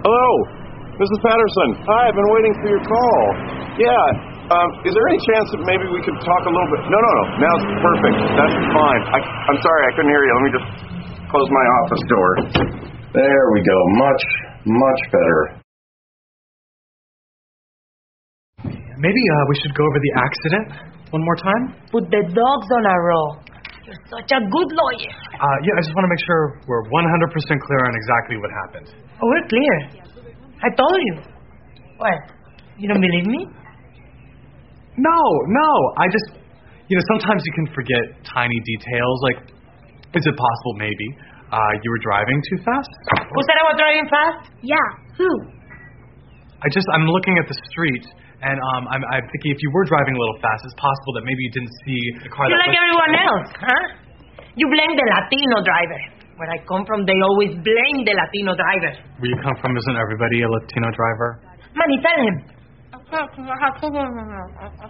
Hello, Mrs. Patterson. Hi, I've been waiting for your call. Yeah, is there any chance that maybe we could talk a little bit? No. Now it's perfect. That's fine. I'm sorry, I couldn't hear you. Let me just close my office door. There we go. Much better. Maybe we should go over the accident one more time? Put the dogs on a roll. You're such a good lawyer. Yeah, I just want to make sure we're 100% clear on exactly what happened. Oh, we're clear. I told you. What? You don't believe me? No. I just, sometimes you can forget tiny details. Like, is it possible maybe you were driving too fast? Who said I was driving fast? Yeah, who? I'm looking at the street, and I'm thinking if you were driving a little fast, it's possible that maybe you didn't see the car. You're like everyone else, huh? You blame the Latino driver. Where I come from, they always blame the Latino driver. Where you come from, isn't everybody a Latino driver? Manny, tell him.